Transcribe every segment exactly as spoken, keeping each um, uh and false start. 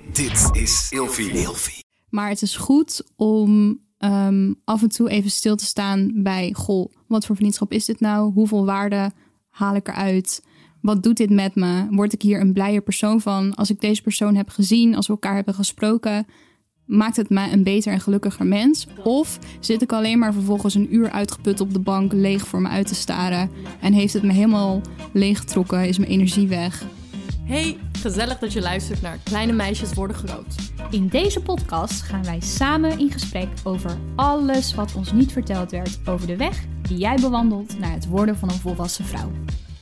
Dit is Ilfie. Maar het is goed om um, af en toe even stil te staan bij... Goh, wat voor vriendschap is dit nou? Hoeveel waarde haal ik eruit? Wat doet dit met me? Word ik hier een blijer persoon van? Als ik deze persoon heb gezien, als we elkaar hebben gesproken... maakt het mij een beter en gelukkiger mens? Of zit ik alleen maar vervolgens een uur uitgeput op de bank... leeg voor me uit te staren... en heeft het me helemaal leeggetrokken? Is mijn energie weg? Hey, gezellig dat je luistert naar Kleine Meisjes Worden Groot. In deze podcast gaan wij samen in gesprek over alles wat ons niet verteld werd over de weg die jij bewandelt naar het worden van een volwassen vrouw.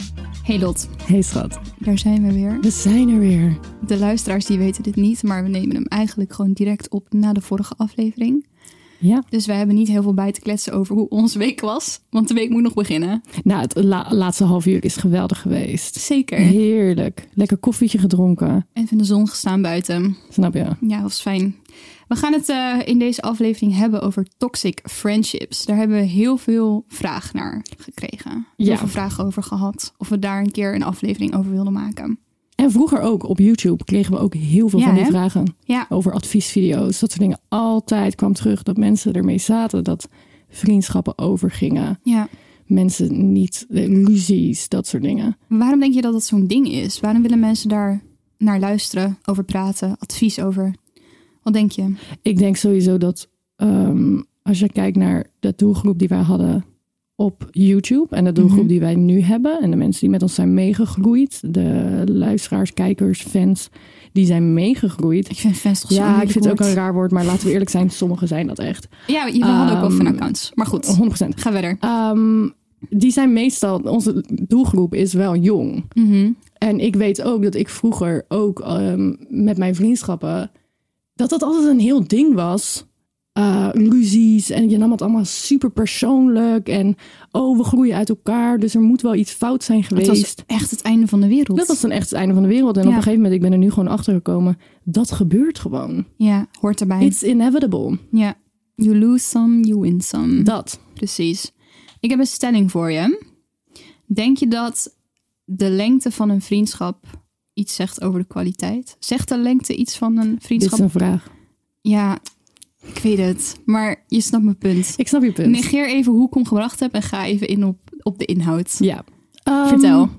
Hey Lot. Hey schat. Daar zijn we weer. We zijn er weer. De luisteraars die weten dit niet, maar we nemen hem eigenlijk gewoon direct op na de vorige aflevering. Ja. Dus we hebben niet heel veel bij te kletsen over hoe onze week was, want de week moet nog beginnen. Nou, het la- laatste half uur is geweldig geweest. Zeker. Heerlijk. Lekker koffietje gedronken. Even in de zon gestaan buiten. Snap je? Ja, dat was fijn. We gaan het uh, in deze aflevering hebben over toxic friendships. Daar hebben we heel veel vraag naar gekregen. Heel Ja. veel vragen over gehad. Of we daar een keer een aflevering over wilden maken. En vroeger ook op YouTube kregen we ook heel veel Ja, van die hè? vragen. Ja. Over adviesvideo's. Dat soort dingen. Altijd kwam terug dat mensen ermee zaten. Dat vriendschappen overgingen. Ja. Mensen niet, ruzies, dat soort dingen. Waarom denk je dat dat zo'n ding is? Waarom willen mensen daar naar luisteren, over praten, advies over? Wat denk je? Ik denk sowieso dat um, als je kijkt naar de doelgroep die wij hadden op YouTube en de doelgroep Mm-hmm. die wij nu hebben en de mensen die met ons zijn meegegroeid, de luisteraars, kijkers, fans, die zijn meegegroeid. Ik vind fans toch zo Ja, ik vind het ook woord. een raar woord, maar laten we eerlijk zijn, sommigen zijn dat echt. Ja, we hadden ook wel Um, fanaccounts. Maar goed, honderd procent. ga verder. Um, die zijn meestal, onze doelgroep is wel jong. Mm-hmm. En ik weet ook dat ik vroeger ook um, met mijn vriendschappen, dat dat altijd een heel ding was. Uh, ruzies en je nam het allemaal super persoonlijk. En oh, we groeien uit elkaar, dus er moet wel iets fout zijn Het geweest. was echt het einde van de wereld. Dat was dan echt het einde van de wereld. En Ja. op een gegeven moment, ik ben er nu gewoon achter gekomen. Dat gebeurt gewoon. Ja, hoort erbij. It's inevitable. Ja, you lose some, you win some. Dat. Precies. Ik heb een stelling voor je. Denk je dat de lengte van een vriendschap iets zegt over de kwaliteit? Zegt de lengte iets van een Dit vriendschap? is een vraag. Ja, ik weet het. Maar je snapt mijn punt. Ik snap je punt. Negeer even hoe ik hem gebracht heb en ga even in op, op de inhoud. Ja. Um, Vertel.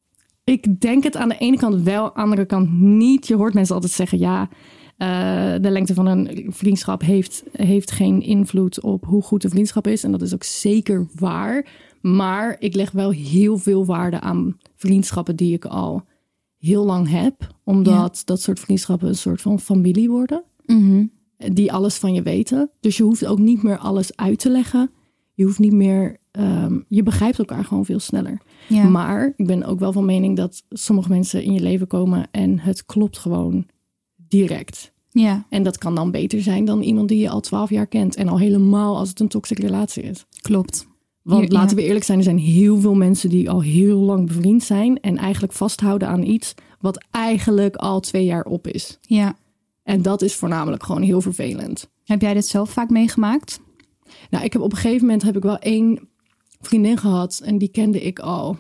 Ik denk het aan de ene kant wel, aan de andere kant niet. Je hoort mensen altijd zeggen, ja, uh, de lengte van een vriendschap heeft, heeft geen invloed op hoe goed de vriendschap is. En dat is ook zeker waar. Maar ik leg wel heel veel waarde aan vriendschappen die ik al heel lang heb. Omdat dat soort vriendschappen een soort van familie worden. Mm-hmm. Die alles van je weten. Dus je hoeft ook niet meer alles uit te leggen. Je hoeft niet meer, um, je begrijpt elkaar gewoon veel sneller. Ja. Maar ik ben ook wel van mening dat sommige mensen in je leven komen en het klopt gewoon direct. Ja, En dat kan dan beter zijn dan iemand die je al twaalf jaar kent. En al helemaal als het een toxische relatie is. klopt. Want Hier- laten ja. we eerlijk zijn, er zijn heel veel mensen die al heel lang bevriend zijn. En eigenlijk vasthouden aan iets wat eigenlijk al twee jaar op is. Ja. En dat is voornamelijk gewoon heel vervelend. Heb jij dit zelf vaak meegemaakt? Nou, ik heb op een gegeven moment heb ik wel één vriendin gehad. En die kende ik al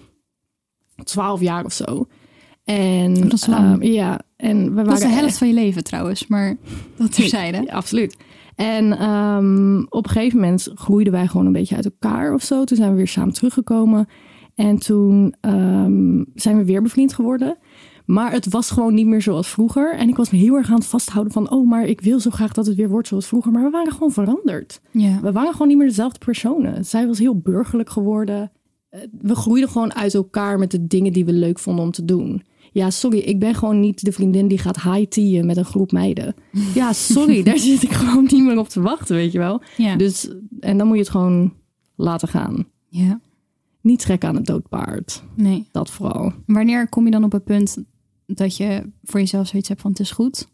twaalf jaar of zo. En, Dat is lang. um, ja, en we waren Dat is de helft van je leven trouwens, maar dat terzijde. Ja, absoluut. En um, op een gegeven moment groeiden wij gewoon een beetje uit elkaar of zo. Toen zijn we weer samen teruggekomen. En toen um, zijn we weer bevriend geworden. Maar het was gewoon niet meer zoals vroeger. En ik was me heel erg aan het vasthouden van... oh, maar ik wil zo graag dat het weer wordt zoals vroeger. Maar we waren gewoon veranderd. Ja. We waren gewoon niet meer dezelfde personen. Zij was heel burgerlijk geworden. We groeiden gewoon uit elkaar met de dingen die we leuk vonden om te doen. Ja, sorry, ik ben gewoon niet de vriendin die gaat high-teaen met een groep meiden. Ja, sorry, daar zit ik gewoon niet meer op te wachten, weet je wel. Ja. Dus, en dan moet je het gewoon laten gaan. Ja, Niet trekken aan het doodpaard. nee. Dat vooral. Wanneer kom je dan op het punt dat je voor jezelf zoiets hebt van het is goed?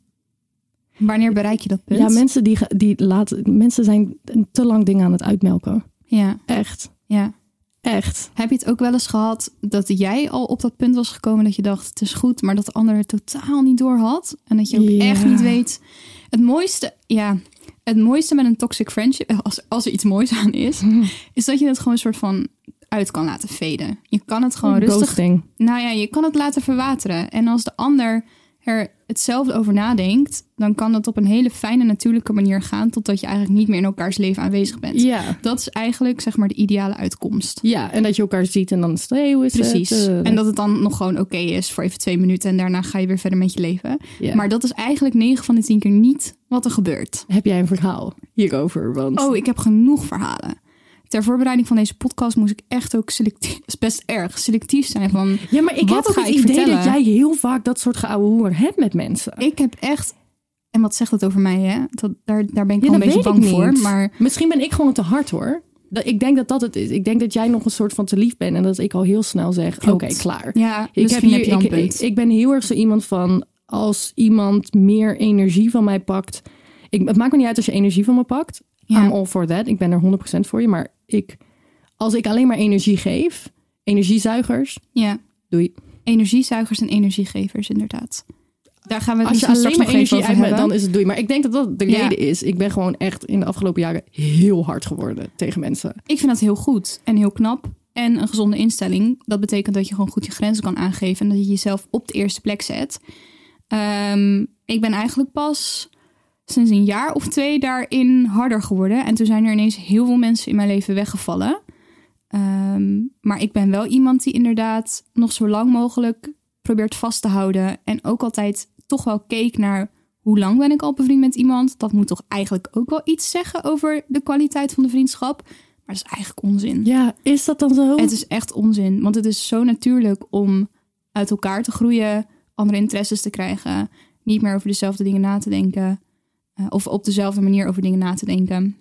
Wanneer bereik je dat punt? Ja, mensen, die, die laten, mensen zijn te lang dingen aan het uitmelken. Ja, Echt, ja. echt. Heb je het ook wel eens gehad dat jij al op dat punt was gekomen dat je dacht het is goed, maar dat de ander het totaal niet door had? En dat je ook Ja. echt niet weet. Het mooiste, ja, het mooiste met een toxic friendship, als, als er iets moois aan is, is dat je het gewoon een soort van uit kan laten veden. Je kan het gewoon rustig... Ghosting. Nou ja, je kan het laten verwateren. En als de ander er hetzelfde over nadenkt, dan kan dat op een hele fijne, natuurlijke manier gaan, totdat je eigenlijk niet meer in elkaars leven aanwezig bent. Ja. Dat is eigenlijk, zeg maar, de ideale uitkomst. Ja, en dat je elkaar ziet en dan is het, hey, hoe is Precies. het? Uh... En dat het dan nog gewoon oké is voor even twee minuten en daarna ga je weer verder met je leven. Ja. Maar dat is eigenlijk negen van de tien keer niet wat er gebeurt. Heb jij een verhaal hierover? Want... Oh, ik heb genoeg verhalen. Ter voorbereiding van deze podcast moest ik echt ook selectief, is best erg, selectief zijn van. Ja, maar ik wat heb ook ga het ik idee vertellen? dat jij heel vaak dat soort geouwe hoer hebt met mensen. Ik heb echt, en wat zegt dat over mij, hè? Dat, daar, daar ben ik Ja, wel een dat beetje weet bang ik niet. voor. Maar Misschien ben ik gewoon te hard, hoor. Dat- Ik denk dat dat het is. Ik denk dat jij nog een soort van te lief bent en dat ik al heel snel zeg, oké, Klopt. klaar. ja, Ik, heb misschien hier, heb je dan ik, een ik, punt. ik ben heel erg zo iemand van, als iemand meer energie van mij pakt. Ik, het maakt me niet uit als je energie van me pakt. Ja. I'm all for that. Ik ben er honderd procent voor je. Maar ik, als ik alleen maar energie geef, energiezuigers, Ja, doei. energiezuigers en energiegevers, inderdaad. Daar gaan we het Als je misschien alleen straks maar nog even energie over uit me, hebben. dan is het doei. Maar ik denk dat dat de Ja. reden is. Ik ben gewoon echt in de afgelopen jaren heel hard geworden tegen mensen. Ik vind dat heel goed en heel knap. En een gezonde instelling. Dat betekent dat je gewoon goed je grenzen kan aangeven. En dat je jezelf op de eerste plek zet. Um, ik ben eigenlijk pas sinds een jaar of twee daarin harder geworden. En toen zijn er ineens heel veel mensen in mijn leven weggevallen. Um, maar ik ben wel iemand die inderdaad nog zo lang mogelijk probeert vast te houden. En ook altijd toch wel keek naar hoe lang ben ik al bevriend met iemand. Dat moet toch eigenlijk ook wel iets zeggen over de kwaliteit van de vriendschap. Maar dat is eigenlijk onzin. Ja, is dat dan zo? Het is echt onzin. Want het is zo natuurlijk om uit elkaar te groeien, andere interesses te krijgen, niet meer over dezelfde dingen na te denken. Uh, of op dezelfde manier over dingen na te denken.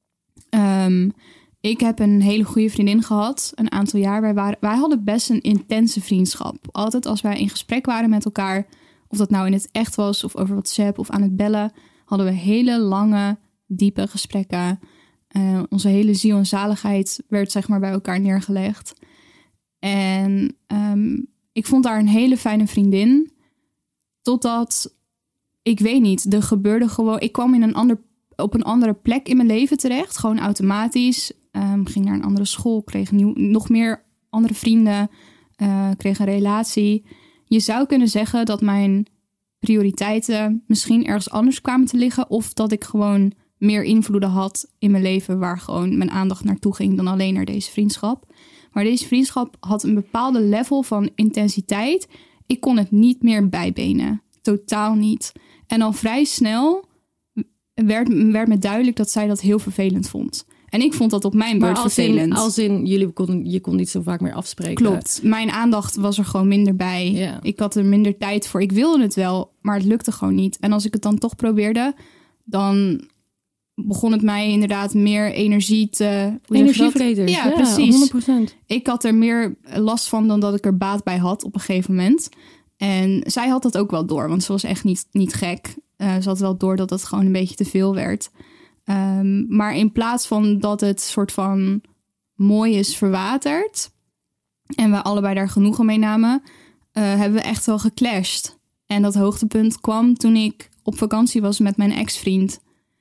Um, ik heb een hele goede vriendin gehad, een aantal jaar. Wij, waren, wij hadden best een intense vriendschap. Altijd als wij in gesprek waren met elkaar, of dat nou in het echt was of over WhatsApp of aan het bellen, hadden we hele lange, diepe gesprekken. Uh, onze hele ziel en zaligheid werd zeg maar bij elkaar neergelegd. En um, ik vond haar een hele fijne vriendin. Totdat, ik weet niet, er gebeurde gewoon. Ik kwam in een ander, op een andere plek in mijn leven terecht. Gewoon automatisch. Um, ging naar een andere school. Kreeg nieuw, nog meer andere vrienden. Uh, kreeg een relatie. Je zou kunnen zeggen dat mijn prioriteiten misschien ergens anders kwamen te liggen. Of dat ik gewoon meer invloeden had in mijn leven waar gewoon mijn aandacht naartoe ging dan alleen naar deze vriendschap. Maar deze vriendschap had een bepaalde level van intensiteit. Ik kon het niet meer bijbenen. Totaal niet. En al vrij snel werd, werd me duidelijk dat zij dat heel vervelend vond. En ik vond dat op mijn beurt als vervelend. In, als in, jullie kon, je kon niet zo vaak meer afspreken. Klopt. Mijn aandacht was er gewoon minder bij. Ja. Ik had er minder tijd voor. Ik wilde het wel, maar het lukte gewoon niet. En als ik het dan toch probeerde, dan begon het mij inderdaad meer energie te... Energievreters. Ja, ja, precies. honderd procent. Ik had er meer last van dan dat ik er baat bij had op een gegeven moment. En zij had dat ook wel door, want ze was echt niet, niet gek. Uh, ze had wel door dat het gewoon een beetje te veel werd. Um, maar in plaats van dat het soort van mooi is verwaterd en we allebei daar genoegen mee namen, uh, hebben we echt wel geclashed. En dat hoogtepunt kwam toen ik op vakantie was met mijn ex-vriend.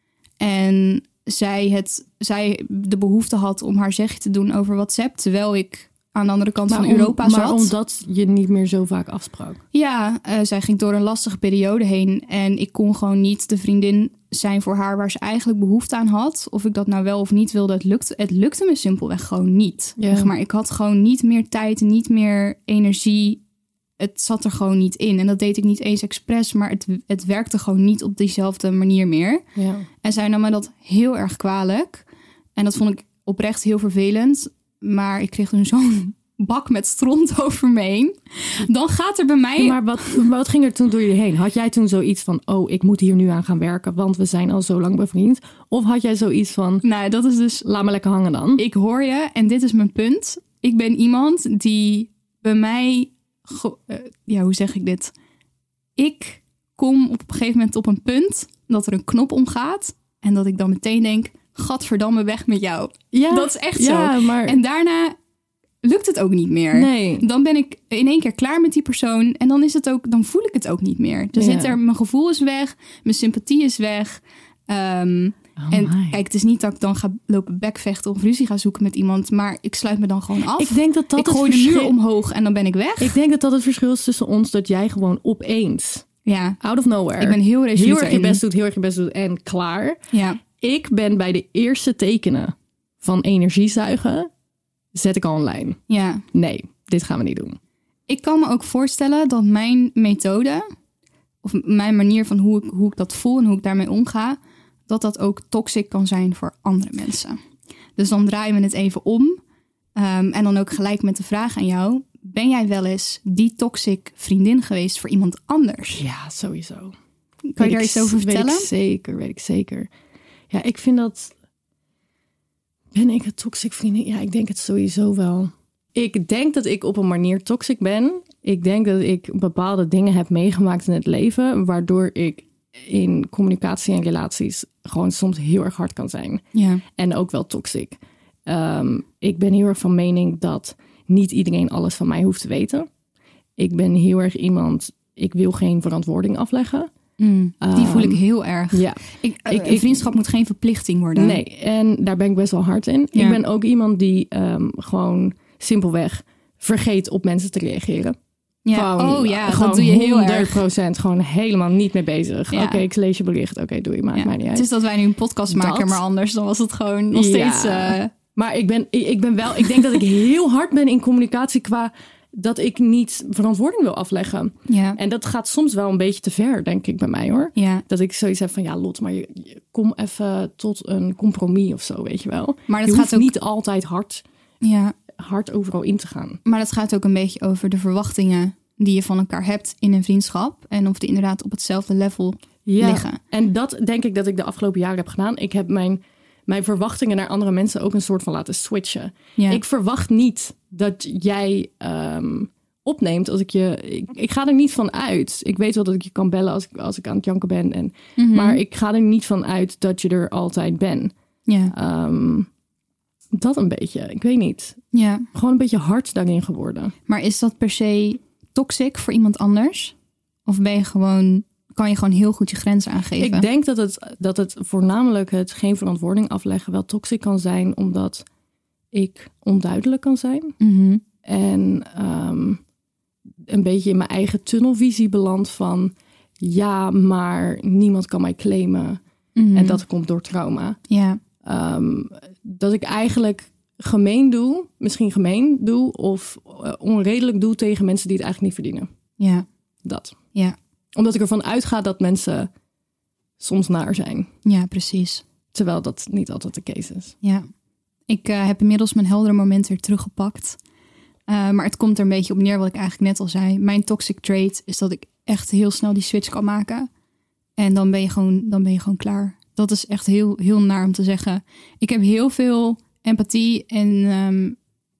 En zij, het, zij de behoefte had om haar zegje te doen over WhatsApp, terwijl ik aan de andere kant maar van om, Europa zat. Maar omdat je niet meer zo vaak afsprak. Ja, uh, zij ging door een lastige periode heen. En ik kon gewoon niet de vriendin zijn voor haar waar ze eigenlijk behoefte aan had. Of ik dat nou wel of niet wilde, het lukte, het lukte me simpelweg gewoon niet. Ja. Zeg maar ik had gewoon niet meer tijd, niet meer energie. Het zat er gewoon niet in. En dat deed ik niet eens expres, maar het, het werkte gewoon niet op diezelfde manier meer. Ja. En zij nam me dat heel erg kwalijk. En dat vond ik oprecht heel vervelend. Maar ik kreeg toen zo'n bak met stront over me heen. Dan gaat er bij mij... Ja, maar wat, wat ging er toen door je heen? Had jij toen zoiets van, oh, ik moet hier nu aan gaan werken, want we zijn al zo lang bevriend? Of had jij zoiets van, nou, dat is dus... laat me lekker hangen dan? Ik hoor je en dit is mijn punt. Ik ben iemand die bij mij... Go- uh, ja, hoe zeg ik dit? Ik kom op een gegeven moment op een punt dat er een knop omgaat. En dat ik dan meteen denk, gadverdamme, weg met jou. Ja, dat is echt ja, zo. Maar... En daarna lukt het ook niet meer. Nee. Dan ben ik in één keer klaar met die persoon. En dan is het ook, dan voel ik het ook niet meer. Dan Ja. zit er, mijn gevoel is weg. Mijn sympathie is weg. Um, Oh en my. kijk, het is niet dat ik dan ga lopen bekvechten of ruzie ga zoeken met iemand. Maar ik sluit me dan gewoon af. Ik denk dat dat ik het gooi de verschil... muur omhoog en dan ben ik weg. Ik denk dat dat het verschil is tussen ons, dat jij gewoon opeens Ja, Out of nowhere. ik ben heel resoluut Heel erg je erin. best doet, heel erg je best doet en klaar. Ja, Ik ben bij de eerste tekenen van energiezuigen, zet ik al een lijn. ja. Nee, dit gaan we niet doen. Ik kan me ook voorstellen dat mijn methode, of mijn manier van hoe ik, hoe ik dat voel en hoe ik daarmee omga, dat dat ook toxic kan zijn voor andere mensen. Dus dan draaien we het even om. Um, en dan ook gelijk met de vraag aan jou. Ben jij wel eens die toxic vriendin geweest voor iemand anders? Ja, sowieso. Kan Weet je daar ik- iets over vertellen? Weet ik zeker, weet ik zeker. Ja, ik vind dat... Ben ik een toxic vriendin? Ja, ik denk het sowieso wel. Ik denk dat ik op een manier toxic ben. Ik denk dat ik bepaalde dingen heb meegemaakt in het leven, waardoor ik in communicatie en relaties gewoon soms heel erg hard kan zijn. Ja, En ook wel toxic. Um, ik ben heel erg van mening dat niet iedereen alles van mij hoeft te weten. Ik ben heel erg iemand, ik wil geen verantwoording afleggen. mm, die Um, voel ik heel erg. Ja, Ik, ik- een ik- vriendschap moet geen verplichting worden. nee. En daar ben ik best wel hard in. Ja. Ik ben ook iemand die um, gewoon simpelweg vergeet op mensen te reageren. Ja. Gewoon, Oh ja, gewoon dat doe je heel honderd erg. procent gewoon helemaal niet mee bezig. Ja. Oké, ik lees je bericht. Oké, doe je, maakt Ja. mij niet uit. Het is dat wij nu een podcast maken, Dat. maar anders dan was het gewoon nog steeds... Ja. eh, Maar ik ben, ik ik ben wel, ik denk dat ik heel hard ben in communicatie qua dat ik niet verantwoording wil afleggen. ja. En dat gaat soms wel een beetje te ver, denk ik, bij mij hoor. ja. Dat ik zoiets heb van, ja Lot, maar je, je- kom even tot een compromis of zo, weet je wel. Maar dat je gaat hoeft ook... niet altijd hard, Ja, hard overal in te gaan. maar dat gaat ook een beetje over de verwachtingen die je van elkaar hebt in een vriendschap. En of die inderdaad op hetzelfde level Ja, liggen. en dat denk ik dat ik de afgelopen jaren heb gedaan. Ik heb mijn, mijn verwachtingen naar andere mensen ook een soort van laten switchen. Ja. Ik verwacht niet dat jij ehm, opneemt als ik je... Ik, ik ga er niet van uit. Ik weet wel dat ik je kan bellen als ik, als ik aan het janken ben. En, Mhm. Maar ik ga er niet van uit dat je er altijd bent. Ja, Ehm, dat een beetje. Ik weet niet. ja. Gewoon een beetje hard daarin geworden. Maar is dat per se toxic voor iemand anders? Of ben je gewoon, kan je gewoon heel goed je grenzen aangeven? Ik denk dat het, dat het voornamelijk het geen verantwoording afleggen wel toxic kan zijn. Omdat ik onduidelijk kan zijn. Mhm. En ehm, een beetje in mijn eigen tunnelvisie beland van... ja, maar niemand kan mij claimen. Mhm. En dat komt door trauma. Ja, Ehm, dat ik eigenlijk gemeen doe, misschien gemeen doe... of eh, onredelijk doe tegen mensen die het eigenlijk niet verdienen. ja, Dat. ja. Omdat ik ervan uitga dat mensen soms naar zijn. Ja, precies. Terwijl dat niet altijd de case is. Ja. Ik eh, heb inmiddels mijn heldere moment weer teruggepakt. Uh, maar het komt er een beetje op neer wat ik eigenlijk net al zei. Mijn toxic trait is dat ik echt heel snel die switch kan maken. En dan ben je gewoon, dan ben je gewoon klaar. Dat is echt heel, heel naar om te zeggen. Ik heb heel veel empathie en um,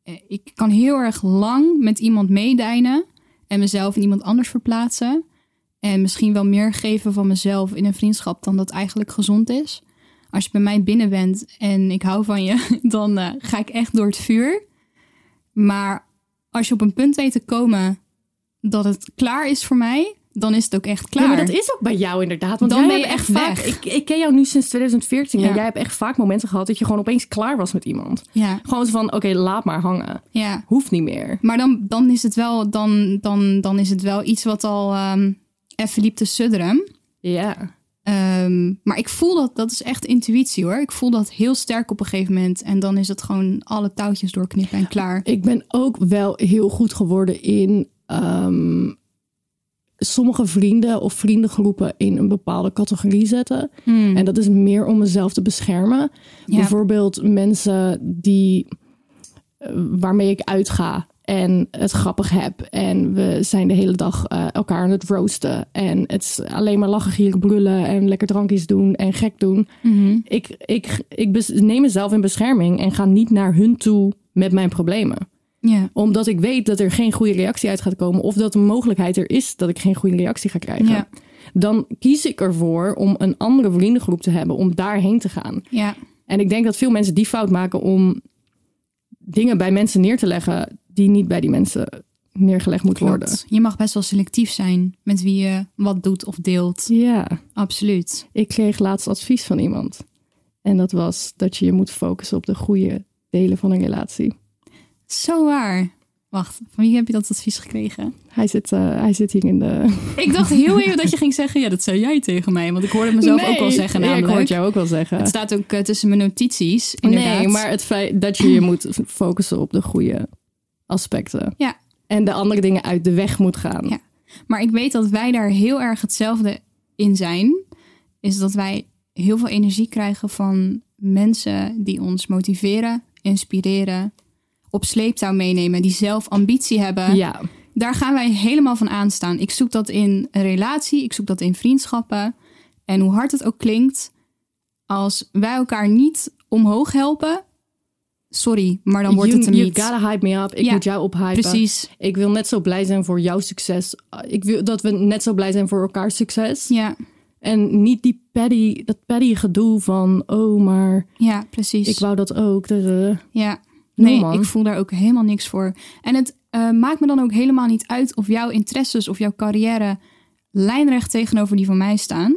ik kan heel erg lang met iemand meedijnen en mezelf in iemand anders verplaatsen. En misschien wel meer geven van mezelf in een vriendschap dan dat eigenlijk gezond is. Als je bij mij binnen bent en ik hou van je, dan uh, ga ik echt door het vuur. Maar als je op een punt weet te komen dat het klaar is voor mij, dan is het ook echt klaar. Ja, maar dat is ook bij jou inderdaad. Want Dan jij ben je hebt echt vaak, weg. ik, ik ken jou nu sinds twintig veertien Ja. en jij hebt echt vaak momenten gehad dat je gewoon opeens klaar was met iemand. Ja, Gewoon zo van, oké, okay, laat maar hangen. ja. Hoeft niet meer. Maar dan, dan, is het wel, dan, dan, dan is het wel iets wat al um, even liep te sudderen. Ja. Um, maar ik voel dat, dat is echt intuïtie hoor. Ik voel dat heel sterk op een gegeven moment. En dan is het gewoon alle touwtjes doorknippen en klaar. Ik ben ook wel heel goed geworden in um, sommige vrienden of vriendengroepen in een bepaalde categorie zetten. Hmm. En dat is meer om mezelf te beschermen. Ja. Bijvoorbeeld mensen die waarmee ik uitga en het grappig heb. En we zijn de hele dag uh, elkaar aan het roosten. En het is alleen maar lachen, gieren, brullen en lekker drankjes doen en gek doen. Mm-hmm. Ik, ik, ik bes- neem mezelf in bescherming en ga niet naar hun toe met mijn problemen. Ja. Omdat ik weet dat er geen goede reactie uit gaat komen. Of dat de mogelijkheid er is dat ik geen goede reactie ga krijgen. Ja. Dan kies ik ervoor om een andere vriendengroep te hebben. Om daarheen te gaan. Ja. En ik denk dat veel mensen die fout maken om dingen bij mensen neer te leggen die niet bij die mensen neergelegd moeten Klopt. worden. Je mag best wel selectief zijn met wie je wat doet of deelt. Ja, Absoluut. ik kreeg laatst advies van iemand. En dat was dat je je moet focussen op de goede delen van een relatie. Zo waar. Wacht, van wie heb je dat advies gekregen? Hij zit, uh, hij zit hier in de... Ik dacht heel even dat je ging zeggen, ja, dat zei jij tegen mij. Want ik hoorde mezelf nee, ook wel zeggen namelijk. Ja, ik hoorde het jou ook wel zeggen. Het staat ook uh, tussen mijn notities, inderdaad. Nee, maar het feit dat je je moet focussen op de goede aspecten. Ja. En de andere dingen uit de weg moet gaan. Ja. Maar ik weet dat wij daar heel erg hetzelfde in zijn. Is dat wij heel veel energie krijgen van mensen die ons motiveren, inspireren, op sleeptouw meenemen, die zelf ambitie hebben. Ja. Daar gaan wij helemaal van aanstaan. Ik zoek dat in een relatie, ik zoek dat in vriendschappen. En hoe hard het ook klinkt, als wij elkaar niet omhoog helpen, sorry, maar dan wordt you, het hem you niet. gotta hype me up. Ik Ja, moet jou ophypen. Precies. Ik wil net zo blij zijn voor jouw succes. Ik wil dat we net zo blij zijn voor elkaars succes. Ja, En niet die petty, dat petty gedoe van, oh, maar ja, precies. ik wou dat ook. De, de. Ja, No, nee, man. ik voel daar ook helemaal niks voor. En het uh, maakt me dan ook helemaal niet uit of jouw interesses of jouw carrière lijnrecht tegenover die van mij staan.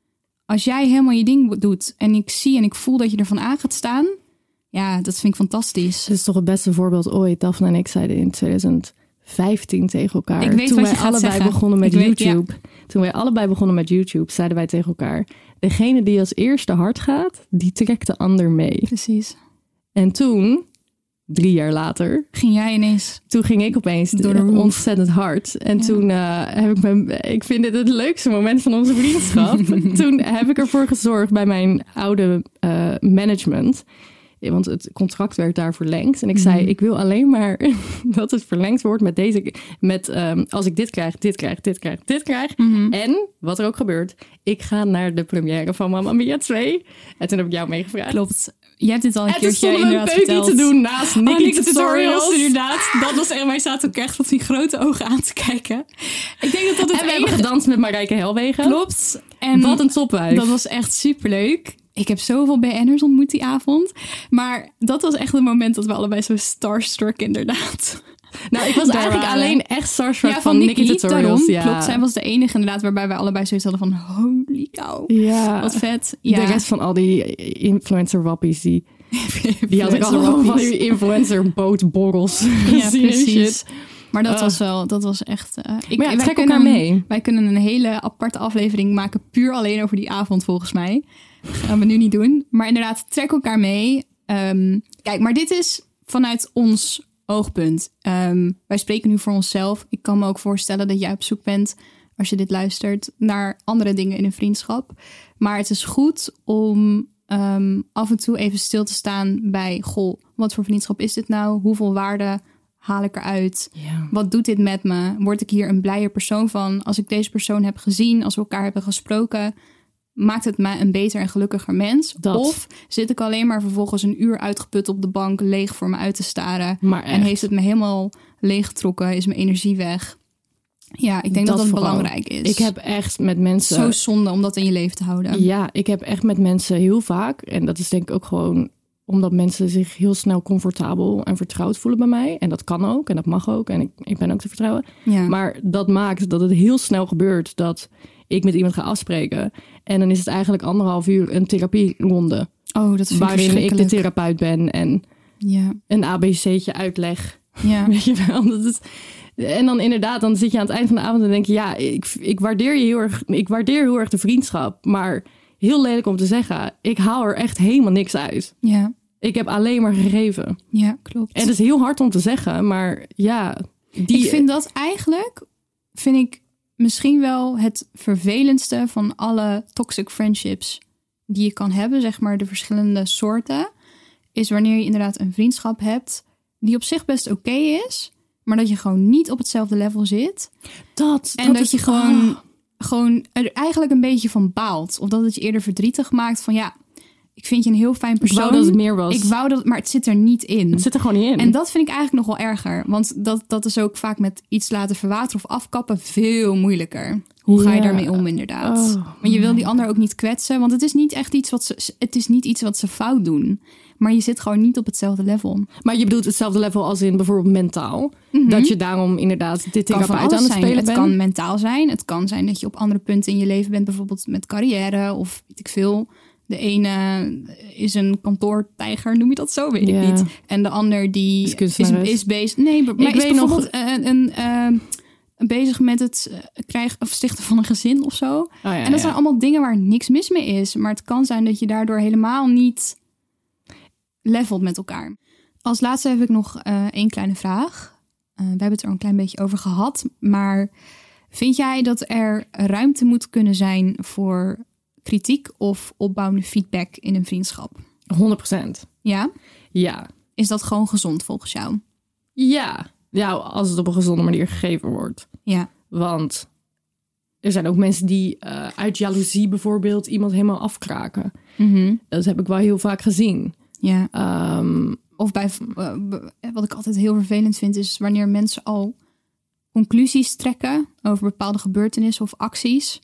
Als jij helemaal je ding doet en ik zie en ik voel dat je ervan aan gaat staan, ja, dat vind ik fantastisch. Het is toch het beste voorbeeld ooit. Daphne en ik zeiden in twintig vijftien tegen elkaar. Ik weet Toen wat wij je gaat allebei zeggen. begonnen met Ik weet, YouTube. Toen wij allebei begonnen met YouTube, zeiden wij tegen elkaar, degene die als eerste hard gaat, die trekt de ander mee. Precies. En toen, drie jaar later, Ging jij ineens... toen ging ik opeens Door de roof. ontzettend hard. En Ja. toen uh, heb ik mijn... Ik vind dit het leukste moment van onze vriendschap. Toen heb ik ervoor gezorgd bij mijn oude uh, management. Want het contract werd daar verlengd. En ik zei, Mhm. ik wil alleen maar dat het verlengd wordt met deze... Met um, als ik dit krijg, dit krijg, dit krijg, dit krijg. Mhm. En, wat er ook gebeurt, ik ga naar de première van Mamma Mia twee. En toen heb ik jou meegevraagd. Klopt. Je hebt dit al een En toen keertje stonden we een inderdaad peukje verteld. te doen naast Nikki, Oh, Nikki Tutorials. inderdaad. Dat was echt, wij zaten ook echt met die grote ogen aan te kijken. Ik denk dat dat het En we hebben enige... gedanst met Marijke Helwegen. Klopt. En Wat een topwijf. dat was echt superleuk. Ik heb zoveel B N'ers ontmoet die avond. Maar dat was echt het moment dat we allebei zo starstruck inderdaad. Nou, ik was Daar eigenlijk waren. alleen echt starstruck Ja, van Nikki Tutorials. daarom. Ja. Klopt, zij was de enige inderdaad waarbij wij allebei zoiets hadden van holy cow. Ja. Wat vet. Ja. De rest van al die influencer wappies, die, die had ik Influencer allemaal van wappies. die influencer bootborrels Ja, gezien en precies. shit. Maar dat Uh. was wel, dat was echt... Uh, ik, Maar ja, wij trek kunnen elkaar een- mee. Wij kunnen een hele aparte aflevering maken puur alleen over die avond volgens mij. Gaan we nu niet doen. Maar inderdaad, trek elkaar mee. Um, kijk, maar dit is vanuit ons oogpunt. Um, wij spreken nu voor onszelf. Ik kan me ook voorstellen dat jij op zoek bent, als je dit luistert, naar andere dingen in een vriendschap. Maar het is goed om um, af en toe even stil te staan bij, goh, wat voor vriendschap is dit nou? Hoeveel waarde haal ik eruit? Ja. Wat doet dit met me? Word ik hier een blijer persoon van? Als ik deze persoon heb gezien, als we elkaar hebben gesproken, maakt het mij een beter en gelukkiger mens? Dat. Of zit ik alleen maar vervolgens een uur uitgeput op de bank, leeg voor me uit te staren? Maar En echt. heeft het me helemaal leeggetrokken? Is mijn energie weg? Ja, ik denk dat dat, vooral. belangrijk is. Ik heb echt met mensen... Zo zonde om dat in je leven te houden. Ja, ik heb echt met mensen heel vaak... En dat is denk ik ook gewoon omdat mensen zich heel snel comfortabel en vertrouwd voelen bij mij. En dat kan ook en dat mag ook. En ik, ik ben ook te vertrouwen. Ja. Maar dat maakt dat het heel snel gebeurt dat ik met iemand ga afspreken. En dan is het eigenlijk anderhalf uur een therapieronde. Oh, dat vind ik Waarin ik de verschrikkelijk. therapeut ben en Ja, een A B C'tje uitleg. ja. Weet je wel, dat is... En dan inderdaad, dan zit je aan het eind van de avond en denk je... ja, ik, ik, waardeer je heel erg, ik waardeer heel erg de vriendschap. Maar heel lelijk om te zeggen, ik haal er echt helemaal niks uit. Ja, Ik heb alleen maar gegeven. ja, klopt. En het is heel hard om te zeggen, maar ja... Die, Ik vind dat eigenlijk, vind ik misschien wel het vervelendste van alle toxic friendships die je kan hebben, zeg maar de verschillende soorten, is wanneer je inderdaad een vriendschap hebt die op zich best oké is, maar dat je gewoon niet op hetzelfde level zit. dat, En dat, is, je gewoon, oh. gewoon er eigenlijk een beetje van baalt. Of dat het je eerder verdrietig maakt van ja, ik vind je een heel fijn Ik persoon. wou dat het meer was. Ik wou dat, maar het zit er niet in. Het zit er gewoon niet in. En dat vind ik eigenlijk nog wel erger. Want dat, dat is ook vaak met iets laten verwateren of afkappen veel moeilijker. Hoe ga je Ja. daarmee om inderdaad? Oh, want je wil die ander ook niet kwetsen. Want het is niet echt iets wat ze, het is niet iets wat ze fout doen. Maar je zit gewoon niet op hetzelfde level. Maar je bedoelt hetzelfde level als in bijvoorbeeld mentaal. Dat je daarom inderdaad dit Het kan van therapeut alles aan het zijn. spelen Het bent. kan mentaal zijn. Het kan zijn dat je op andere punten in je leven bent. Bijvoorbeeld met carrière of weet ik veel. De ene is een kantoortijger, noem je dat zo? Weet Ja. ik niet. En de ander die Is is, kunstenares. is bezig... Nee, maar Ik is weet nog- bijvoorbeeld een, een, een, een bezig met het eh, krijgen of stichten van een gezin of zo. Oh, ja, en dat ja. zijn allemaal dingen waar niks mis mee is. Maar het kan zijn dat je daardoor helemaal niet levelt met elkaar. Als laatste heb ik nog uh, één kleine vraag. Uh, we hebben het er al een klein beetje over gehad. Maar vind jij dat er ruimte moet kunnen zijn voor kritiek of opbouwende feedback in een vriendschap? honderd procent. Ja? Ja. Is dat gewoon gezond volgens jou? Ja. Ja, als het op een gezonde manier gegeven wordt. Ja. Want er zijn ook mensen die uh, uit jaloezie bijvoorbeeld iemand helemaal afkraken. Mm-hmm. Dat heb ik wel heel vaak gezien. Ja. Um, Of bij, uh, wat ik altijd heel vervelend vind, is wanneer mensen al conclusies trekken over bepaalde gebeurtenissen of acties.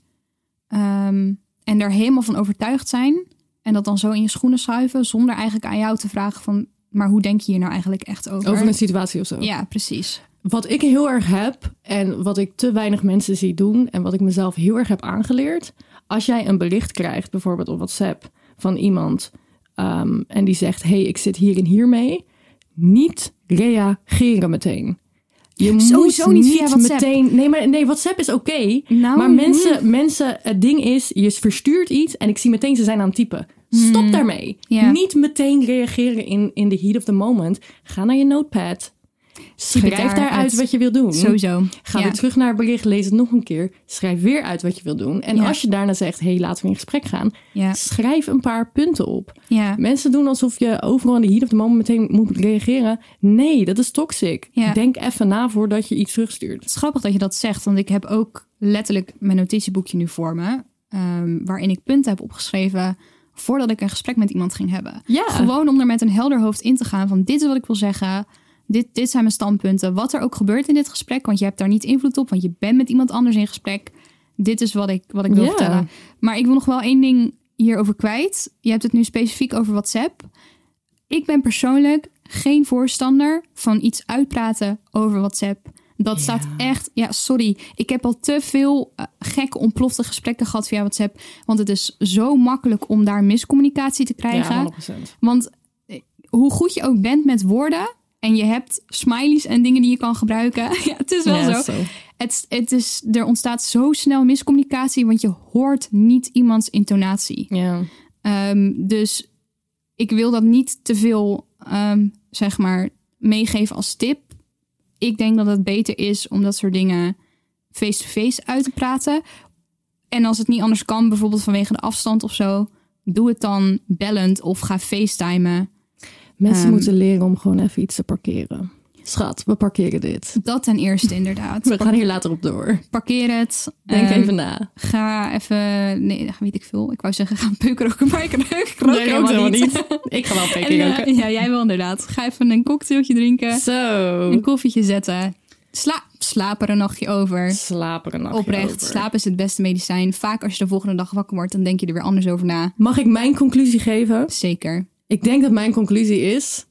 Um, en daar helemaal van overtuigd zijn. En dat dan zo in je schoenen schuiven, zonder eigenlijk aan jou te vragen van, maar hoe denk je hier nou eigenlijk echt over? over een situatie of zo. Ja, precies. Wat ik heel erg heb en wat ik te weinig mensen zie doen en wat ik mezelf heel erg heb aangeleerd. Als jij een bericht krijgt, bijvoorbeeld op WhatsApp, van iemand um, en die zegt, hey, ik zit hier en hier mee. Niet reageren meteen. Je Sowieso moet niet niet via WhatsApp. meteen... Nee, maar, nee, WhatsApp is oké. Okay, Nou, maar mensen, mensen, het ding is, je verstuurt iets en ik zie meteen ze zijn aan het typen. Stop Hmm. daarmee. Ja. Niet meteen reageren in, in the heat of the moment. Ga naar je notepad. Schrijf daar daaruit uit. wat je wil doen. Sowieso. Ga Ja. weer terug naar het bericht, lees het nog een keer. Schrijf weer uit wat je wil doen. En Ja. als je daarna zegt, hey, laten we in gesprek gaan. Ja. Schrijf een paar punten op. Ja. Mensen doen alsof je overal in de heat of the moment meteen moet reageren. Nee, dat is toxic. Ja. Denk even na voordat je iets terugstuurt. Het is grappig dat je dat zegt, want ik heb ook letterlijk mijn notitieboekje nu voor me, um, waarin ik punten heb opgeschreven voordat ik een gesprek met iemand ging hebben. Ja. Gewoon om er met een helder hoofd in te gaan van dit is wat ik wil zeggen, dit, dit zijn mijn standpunten, wat er ook gebeurt in dit gesprek, want je hebt daar niet invloed op, want je bent met iemand anders in gesprek. Dit is wat ik, wat ik wil Ja. vertellen. Maar ik wil nog wel één ding hierover kwijt. Je hebt het nu specifiek over WhatsApp. Ik ben persoonlijk geen voorstander van iets uitpraten over WhatsApp. Dat Ja. staat echt... Ja, sorry. Ik heb al te veel uh, gekke ontplofte gesprekken gehad via WhatsApp. Want het is zo makkelijk om daar miscommunicatie te krijgen. Ja, honderd procent. Want eh, hoe goed je ook bent met woorden en je hebt smileys en dingen die je kan gebruiken. Ja, het is wel Ja, zo. zo. Het, het is, er ontstaat zo snel miscommunicatie, want je hoort niet iemands intonatie. Ja. Um, dus ik wil dat niet te veel, um, zeg maar, meegeven als tip. Ik denk dat het beter is om dat soort dingen face-to-face uit te praten. En als het niet anders kan, bijvoorbeeld vanwege de afstand of zo, doe het dan bellend of ga facetimen. Mensen Um, moeten leren om gewoon even iets te parkeren. Schat, we parkeren dit. Dat ten eerste inderdaad. We gaan hier later op door. Parkeer het. Denk Um, even na. Ga even, nee, weet ik veel. Ik wou zeggen, ga een peuk roken, maar ik rook, ik rook Nee, helemaal helemaal niet. niet. Ik ga wel een En, peking uh, roken. ja, jij wel inderdaad. Ga even een cocktailtje drinken, Zo. een koffietje zetten. Sla slaap er een nachtje over. Slaap er een nachtje Oprecht, over. slaap is het beste medicijn. Vaak als je de volgende dag wakker wordt, dan denk je er weer anders over na. Mag ik mijn conclusie geven? Zeker. Ik denk dat mijn conclusie is...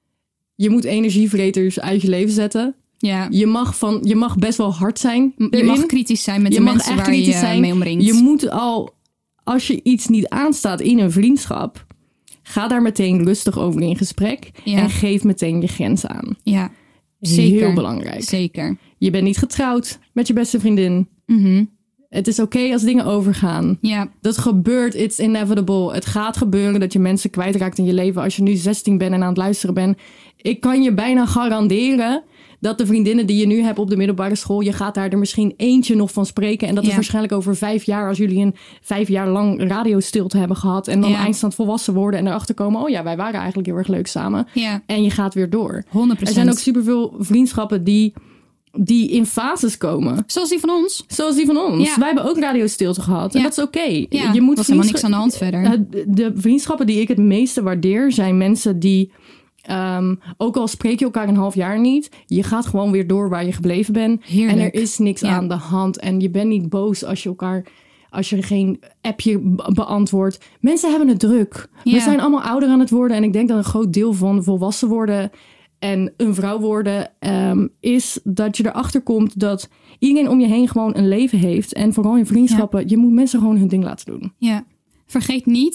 Je moet energievreters uit je leven zetten. Ja. Je mag, van, je mag best wel hard zijn Je erin. mag kritisch zijn met Je de mag mensen echt waar je kritisch zijn. mee omringt. Je moet al... Als je iets niet aanstaat in een vriendschap... Ga daar meteen rustig over in gesprek. Ja. En geef meteen je grens aan. Ja, zeker. Heel belangrijk. Zeker. Je bent niet getrouwd met je beste vriendin. Mhm. Het is oké als dingen overgaan. Ja, Dat gebeurt, it's inevitable. Het gaat gebeuren dat je mensen kwijtraakt in je leven als je nu zestien bent en aan het luisteren bent. Ik kan je bijna garanderen dat de vriendinnen die je nu hebt op de middelbare school, je gaat daar er misschien eentje nog van spreken. En dat is Ja. waarschijnlijk over vijf jaar, als jullie een vijf jaar lang radiostilte hebben gehad en dan Ja. eindstand volwassen worden en erachter komen, oh ja, wij waren eigenlijk heel erg leuk samen. ja, En je gaat weer door. honderd Er procent. zijn ook superveel vriendschappen die, die in fases komen. Zoals die van ons. Zoals die van ons. Ja. Wij hebben ook radiostilte gehad. En Ja. dat is oké. Ja, Je moet was helemaal niks vriendschap- aan de hand verder. Uh, de- De vriendschappen die ik het meeste waardeer zijn mensen die, um, ook al spreek je elkaar een half jaar niet, je gaat gewoon weer door waar je gebleven bent. Heerlijk. En er is niks Ja. aan de hand. En je bent niet boos als je elkaar, als je geen appje be- beantwoordt. Mensen hebben het druk. Ja. We zijn allemaal ouder aan het worden. En ik denk dat een groot deel van volwassen worden en een vrouw worden um, is dat je erachter komt dat iedereen om je heen gewoon een leven heeft. En vooral in vriendschappen, je moet mensen gewoon hun ding laten doen. Ja. Vergeet niet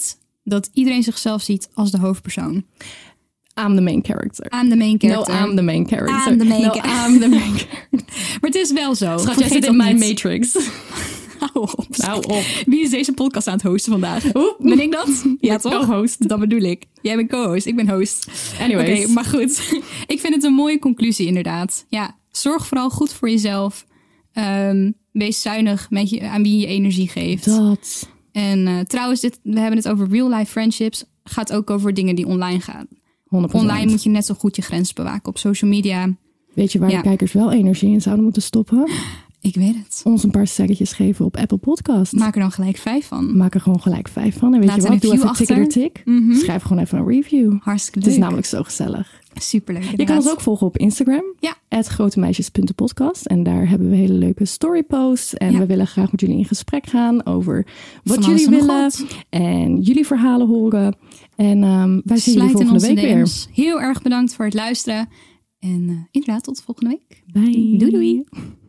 dat iedereen zichzelf ziet als de hoofdpersoon. I'm the main character. I'm the main character. No, I'm the main character. I'm the main no, cha- I'm the main character. Maar het is wel zo. Schat, jij zit in mijn Matrix. Hou op. Hou op. Wie is deze podcast aan het hosten vandaag? Oep. Ben ik dat? Ja, toch? Co-host. Dat bedoel ik. Jij bent co-host, ik ben host. Anyways. Oké, maar goed. Ik vind het een mooie conclusie inderdaad. Ja, zorg vooral goed voor jezelf. Um, wees zuinig met je, aan wie je energie geeft. Dat. En uh, trouwens, dit, we hebben het over real life friendships. Gaat ook over dingen die online gaan. honderd procent. Online moet je net zo goed je grens bewaken. Op social media. Weet je waar Ja. de kijkers wel energie in zouden moeten stoppen? Ik weet het. Ons een paar sterretjes geven op Apple Podcast. Maak er dan gelijk vijf van. Maak er gewoon gelijk vijf van. En weet Laat je een wat? Doe review even tik achter. er tik. Mhm. Schrijf gewoon even een review. Hartstikke Het leuk. is namelijk zo gezellig. Superleuk. Je kan inderdaad. ons ook volgen op Instagram. Ja. at grotemeisjes.podcast. En daar hebben we hele leuke storyposts. En Ja. we willen graag met jullie in gesprek gaan over wat Van alles jullie en nog willen. wat. En jullie verhalen horen. En um, wij zien jullie Sluit in volgende onze week weer. D M's. Heel erg bedankt voor het luisteren. En uh, inderdaad, tot volgende week. Bye. Doei doei.